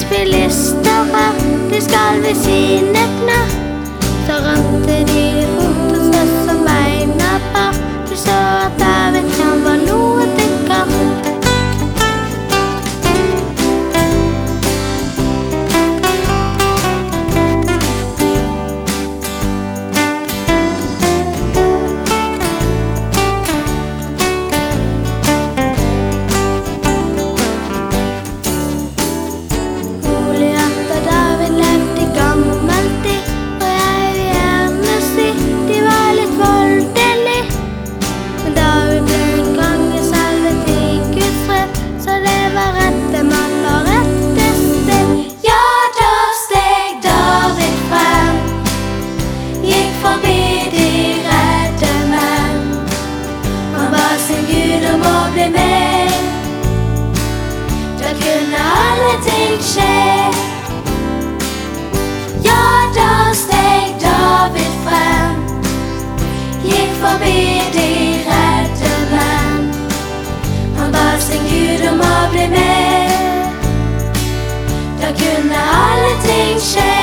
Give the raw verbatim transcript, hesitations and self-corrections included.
Filistere, de skal ved sine knær. Så rante de fort og så som beina bar. Du så at David han var noe dikker. Kunne alle ting skje. Ja, da steg David frem, gikk forbi de redde menn. Han ba sin Gud om å bli med. Da kunne alle ting skje.